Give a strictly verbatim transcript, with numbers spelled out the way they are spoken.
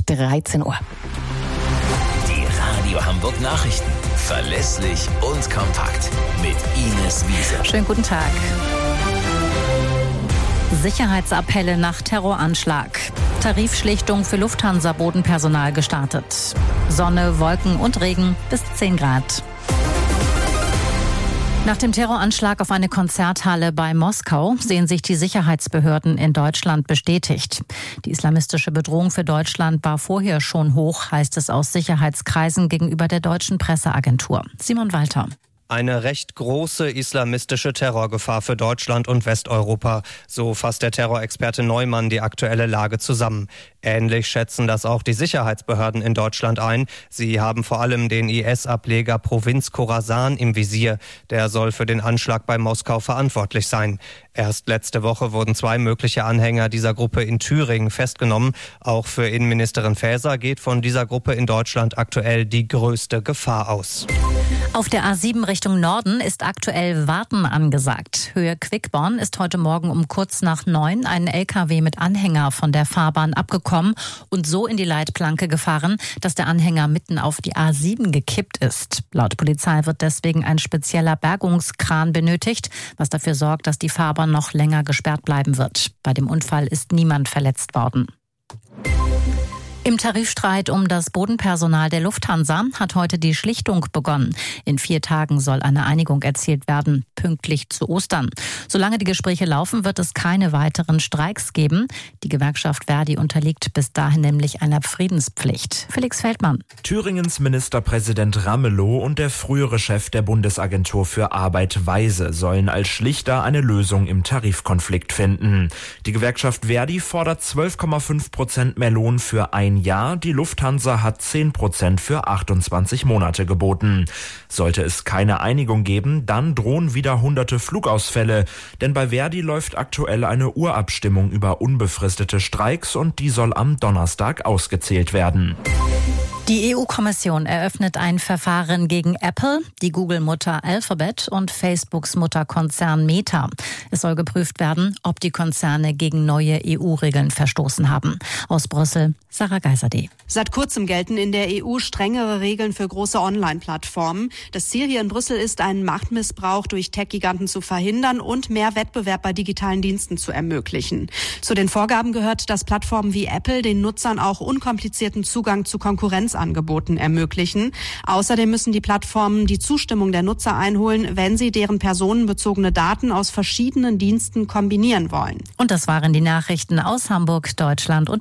dreizehn Uhr. Die Radio Hamburg Nachrichten. Verlässlich und kompakt. Mit Ines Wiese. Schönen guten Tag. Sicherheitsappelle nach Terroranschlag. Tarifschlichtung für Lufthansa-Bodenpersonal gestartet. Sonne, Wolken und Regen bis zehn Grad. Nach dem Terroranschlag auf eine Konzerthalle bei Moskau sehen sich die Sicherheitsbehörden in Deutschland bestätigt. Die islamistische Bedrohung für Deutschland war vorher schon hoch, heißt es aus Sicherheitskreisen gegenüber der deutschen Presseagentur. Simon Walter. Eine recht große islamistische Terrorgefahr für Deutschland und Westeuropa. So fasst der Terrorexperte Neumann die aktuelle Lage zusammen. Ähnlich schätzen das auch die Sicherheitsbehörden in Deutschland ein. Sie haben vor allem den I S-Ableger Provinz Khorasan im Visier. Der soll für den Anschlag bei Moskau verantwortlich sein. Erst letzte Woche wurden zwei mögliche Anhänger dieser Gruppe in Thüringen festgenommen. Auch für Innenministerin Faeser geht von dieser Gruppe in Deutschland aktuell die größte Gefahr aus. Auf der A sieben Richtung Norden ist aktuell Warten angesagt. Höhe Quickborn ist heute Morgen um kurz nach neun ein L K W mit Anhänger von der Fahrbahn abgekommen und so in die Leitplanke gefahren, dass der Anhänger mitten auf die A sieben gekippt ist. Laut Polizei wird deswegen ein spezieller Bergungskran benötigt, was dafür sorgt, dass die Fahrbahn noch länger gesperrt bleiben wird. Bei dem Unfall ist niemand verletzt worden. Im Tarifstreit um das Bodenpersonal der Lufthansa hat heute die Schlichtung begonnen. In vier Tagen soll eine Einigung erzielt werden, pünktlich zu Ostern. Solange die Gespräche laufen, wird es keine weiteren Streiks geben. Die Gewerkschaft Verdi unterliegt bis dahin nämlich einer Friedenspflicht. Felix Feldmann. Thüringens Ministerpräsident Ramelow und der frühere Chef der Bundesagentur für Arbeit Weise sollen als Schlichter eine Lösung im Tarifkonflikt finden. Die Gewerkschaft Verdi fordert zwölf Komma fünf Prozent mehr Lohn für ein Jahr. Die Lufthansa hat zehn Prozent für achtundzwanzig Monate geboten. Sollte es keine Einigung geben, dann drohen wieder hunderte Flugausfälle. Denn bei Verdi läuft aktuell eine Urabstimmung über unbefristete Streiks und die soll am Donnerstag ausgezählt werden. Die E U-Kommission eröffnet ein Verfahren gegen Apple, die Google-Mutter Alphabet und Facebooks Mutterkonzern Meta. Es soll geprüft werden, ob die Konzerne gegen neue E U-Regeln verstoßen haben. Aus Brüssel, Sarah Geiserde. Seit kurzem gelten in der E U strengere Regeln für große Online-Plattformen. Das Ziel hier in Brüssel ist, einen Machtmissbrauch durch Tech-Giganten zu verhindern und mehr Wettbewerb bei digitalen Diensten zu ermöglichen. Zu den Vorgaben gehört, dass Plattformen wie Apple den Nutzern auch unkomplizierten Zugang zu Konkurrenzangeboten ermöglichen. Außerdem müssen die Plattformen die Zustimmung der Nutzer einholen, wenn sie deren personenbezogene Daten aus verschiedenen Diensten kombinieren wollen. Und das waren die Nachrichten aus Hamburg, Deutschland und